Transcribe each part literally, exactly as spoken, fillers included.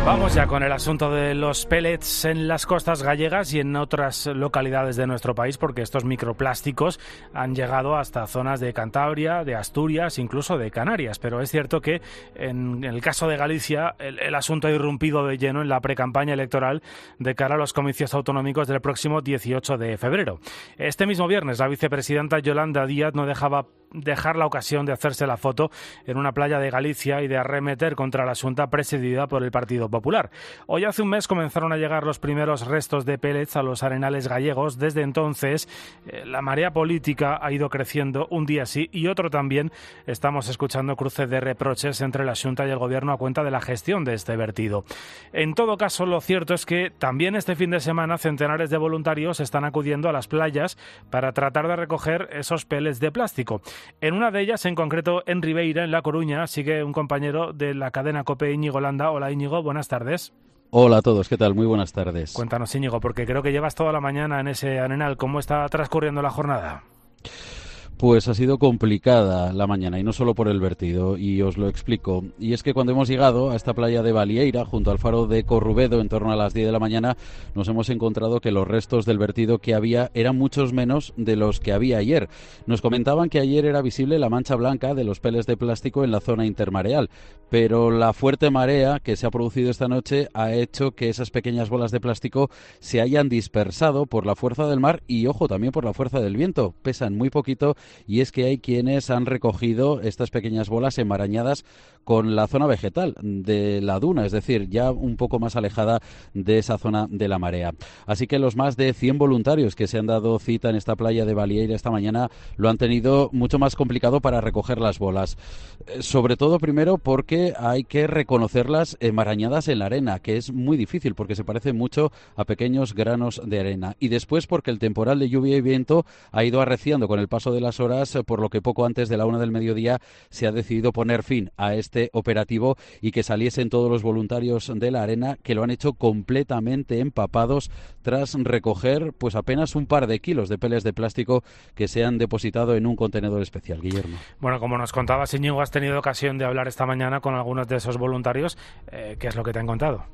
Vamos ya con el asunto de los pellets en las costas gallegas y en otras localidades de nuestro país, porque estos microplásticos han llegado hasta zonas de Cantabria, de Asturias, incluso de Canarias. Pero es cierto que en el caso de Galicia el, el asunto ha irrumpido de lleno en la precampaña electoral de cara a los comicios autonómicos del próximo dieciocho de febrero. Este mismo viernes la vicepresidenta Yolanda Díaz no dejaba dejar la ocasión de hacerse la foto en una playa de Galicia y de arremeter contra la Xunta presidida por el Partido Popular. Hoy hace un mes comenzaron a llegar los primeros restos de pellets a los arenales gallegos. Desde entonces eh, la marea política ha ido creciendo un día sí y otro también. Estamos escuchando cruces de reproches entre la Xunta y el Gobierno a cuenta de la gestión de este vertido. En todo caso, lo cierto es que también este fin de semana centenares de voluntarios están acudiendo a las playas para tratar de recoger esos pellets de plástico. En una de ellas, en concreto en Ribeira, en La Coruña, sigue un compañero de la cadena COPE, Íñigo Landa. Hola, Íñigo, buenas tardes. Hola a todos, ¿qué tal? Muy buenas tardes. Cuéntanos, Íñigo, porque creo que llevas toda la mañana en ese arenal. ¿Cómo está transcurriendo la jornada? Pues ha sido complicada la mañana, y no solo por el vertido, y os lo explico. Y es que cuando hemos llegado a esta playa de Balieira, junto al faro de Corrubedo, en torno a las diez de la mañana, nos hemos encontrado que los restos del vertido que había eran muchos menos de los que había ayer. Nos comentaban que ayer era visible la mancha blanca de los pellets de plástico en la zona intermareal, pero la fuerte marea que se ha producido esta noche ha hecho que esas pequeñas bolas de plástico se hayan dispersado por la fuerza del mar y, ojo, también por la fuerza del viento. Pesan muy poquito. Y es que hay quienes han recogido estas pequeñas bolas enmarañadas con la zona vegetal de la duna, es decir, ya un poco más alejada de esa zona de la marea. Así que los más de cien voluntarios que se han dado cita en esta playa de Balieira esta mañana lo han tenido mucho más complicado para recoger las bolas. Sobre todo, primero, porque hay que reconocerlas enmarañadas en la arena, que es muy difícil porque se parece mucho a pequeños granos de arena. Y después porque el temporal de lluvia y viento ha ido arreciando con el paso de las horas, por lo que poco antes de la una del mediodía se ha decidido poner fin a este operativo y que saliesen todos los voluntarios de la arena, que lo han hecho completamente empapados tras recoger pues apenas un par de kilos de pellets de plástico que se han depositado en un contenedor especial. Guillermo. Bueno, como nos contabas, Íñigo, has tenido ocasión de hablar esta mañana con algunos de esos voluntarios. Eh, ¿Qué es lo que te han contado?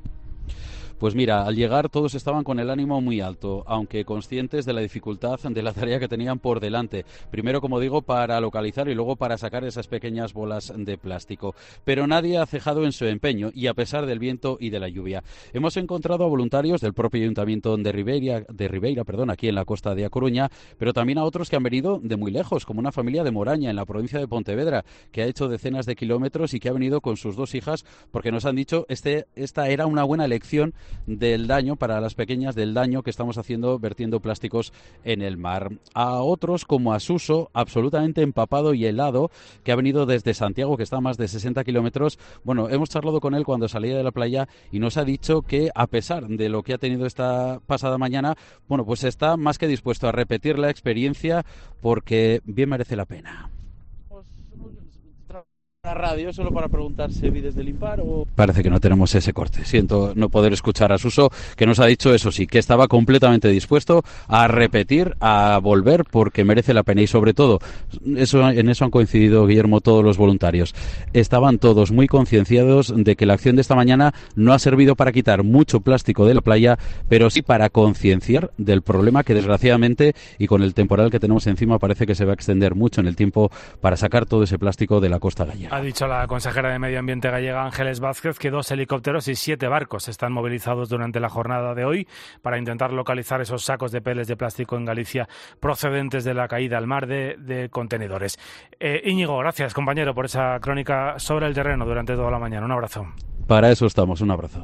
Pues mira, al llegar todos estaban con el ánimo muy alto, aunque conscientes de la dificultad de la tarea que tenían por delante. Primero, como digo, para localizar y luego para sacar esas pequeñas bolas de plástico. Pero nadie ha cejado en su empeño y a pesar del viento y de la lluvia. Hemos encontrado a voluntarios del propio Ayuntamiento de Ribeira, de Ribeira, perdón, aquí en la costa de A Coruña, pero también a otros que han venido de muy lejos, como una familia de Moraña, en la provincia de Pontevedra, que ha hecho decenas de kilómetros y que ha venido con sus dos hijas, porque nos han dicho este esta era una buena elección del daño para las pequeñas, del daño que estamos haciendo vertiendo plásticos en el mar. A otros, como a Suso, absolutamente empapado y helado, que ha venido desde Santiago, que está a más de sesenta kilómetros. Bueno, hemos charlado con él cuando salía de la playa y nos ha dicho que, a pesar de lo que ha tenido esta pasada mañana, bueno, pues está más que dispuesto a repetir la experiencia porque bien merece la pena. La radio solo para preguntar si vi desde el Impar o... Parece que no tenemos ese corte. Siento no poder escuchar a Suso, que nos ha dicho eso sí, que estaba completamente dispuesto a repetir, a volver, porque merece la pena. Y sobre todo, eso, en eso han coincidido, Guillermo, todos los voluntarios. Estaban todos muy concienciados de que la acción de esta mañana no ha servido para quitar mucho plástico de la playa, pero sí para concienciar del problema que, desgraciadamente, y con el temporal que tenemos encima, parece que se va a extender mucho en el tiempo para sacar todo ese plástico de la costa gallega. Ha dicho la consejera de Medio Ambiente gallega, Ángeles Vázquez, que dos helicópteros y siete barcos están movilizados durante la jornada de hoy para intentar localizar esos sacos de pellets de plástico en Galicia procedentes de la caída al mar de, de contenedores. Eh, Íñigo, gracias, compañero, por esa crónica sobre el terreno durante toda la mañana. Un abrazo. Para eso estamos, un abrazo.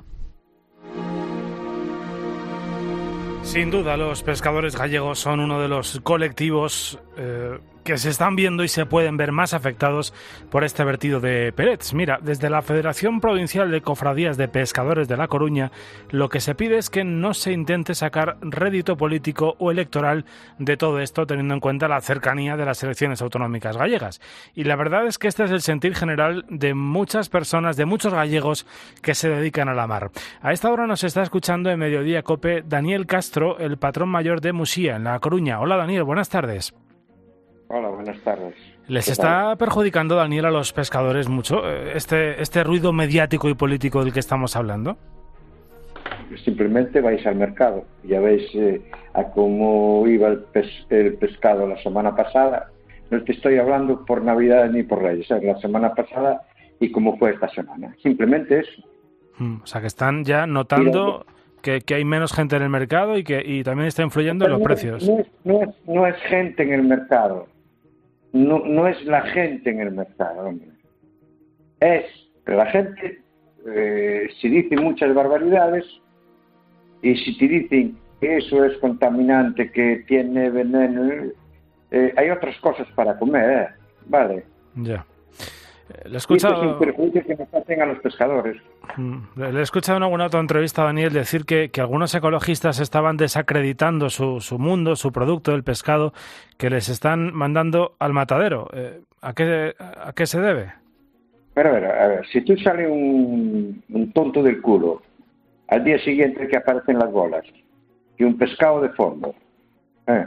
Sin duda, los pescadores gallegos son uno de los colectivos eh, que se están viendo y se pueden ver más afectados por este vertido de pellets. Mira, desde la Federación Provincial de Cofradías de Pescadores de La Coruña, lo que se pide es que no se intente sacar rédito político o electoral de todo esto, teniendo en cuenta la cercanía de las elecciones autonómicas gallegas. Y la verdad es que este es el sentir general de muchas personas, de muchos gallegos que se dedican a la mar. A esta hora nos está escuchando en Mediodía Cope Daniel Castro, el patrón mayor de Musía, en La Coruña. Hola, Daniel, buenas tardes. Hola, buenas tardes. ¿Les está perjudicando, Daniel, a los pescadores mucho este, este ruido mediático y político del que estamos hablando? Simplemente vais al mercado, ya veis eh, a cómo iba el, pes el pescado la semana pasada. No te estoy hablando por Navidad ni por Reyes, ¿eh? La semana pasada y cómo fue esta semana. Simplemente eso. Mm, o sea, que están ya notando que, que hay menos gente en el mercado y que y también está influyendo en los no, precios. No es, no, es, no es gente en el mercado. No, no es la gente en el mercado, hombre. Es que la gente, eh, si dice muchas barbaridades, y si te dicen que eso es contaminante, que tiene veneno, eh, hay otras cosas para comer, ¿eh? Vale. Ya. Le he escuchado... sin perjuicio que nos hacen a los pescadores. Le he escuchado en alguna otra entrevista a Daniel decir que, que algunos ecologistas estaban desacreditando su, su mundo, su producto, el pescado, que les están mandando al matadero. Eh, ¿a qué, a qué se debe? Pero a ver, a ver, si tú sales un, un tonto del culo al día siguiente que aparecen las bolas y un pescado de fondo eh,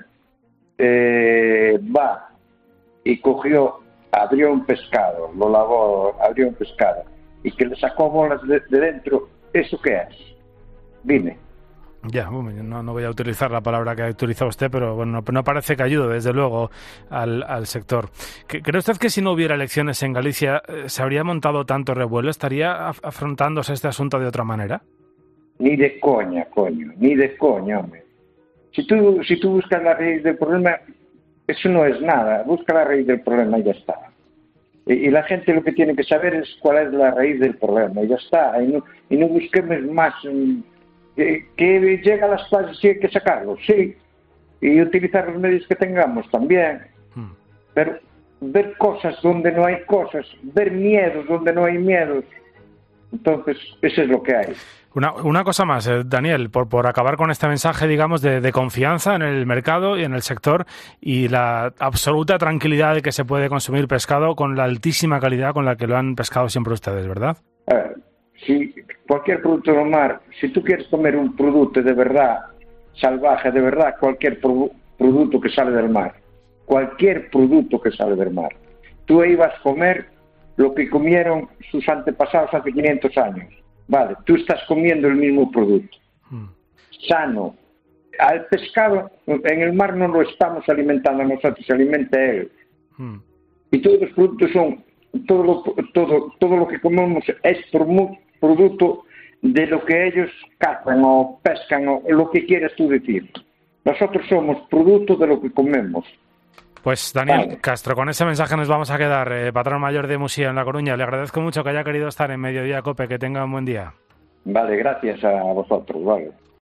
eh, va y cogió, abrió un pescado, lo lavó, abrió un pescado y que le sacó bolas de, de dentro, ¿eso qué es? Dime. Ya, no, no voy a utilizar la palabra que ha utilizado usted, pero bueno, no, no parece que ayude, desde luego, al, al sector. ¿Cree usted que si no hubiera elecciones en Galicia se habría montado tanto revuelo? ¿Estaría afrontándose este asunto de otra manera? Ni de coña, coño, ni de coña, hombre. Si tú, si tú buscas la raíz del problema, eso no es nada. Busca la raíz del problema y ya está. Y, y la gente lo que tiene que saber es cuál es la raíz del problema y ya está. Y no, y no busquemos más... Eh, que llega a las fases y hay que sacarlo, sí. Y utilizar los medios que tengamos también. Hmm. Pero ver cosas donde no hay cosas, ver miedos donde no hay miedos. Entonces, eso es lo que hay. Una, una cosa más, eh, Daniel, por, por acabar con este mensaje, digamos, de, de confianza en el mercado y en el sector y la absoluta tranquilidad de que se puede consumir pescado con la altísima calidad con la que lo han pescado siempre ustedes, ¿verdad? A ver, si cualquier producto del mar, si tú quieres comer un producto de verdad salvaje, de verdad, cualquier pro, producto que sale del mar, cualquier producto que sale del mar, tú ahí vas a comer lo que comieron sus antepasados hace quinientos años. Vale, tú estás comiendo el mismo producto. Mm. Sano. Al pescado, en el mar no lo estamos alimentando nosotros, se alimenta él. Mm. Y todos los productos son, todo lo, todo, todo lo que comemos es producto de lo que ellos cazan o pescan o lo que quieras tú decir. Nosotros somos producto de lo que comemos. Pues Daniel vale. Castro, con ese mensaje nos vamos a quedar. Eh, patrón mayor de Musía en La Coruña, le agradezco mucho que haya querido estar en Mediodía Cope, que tenga un buen día. Vale, gracias a vosotros, vale.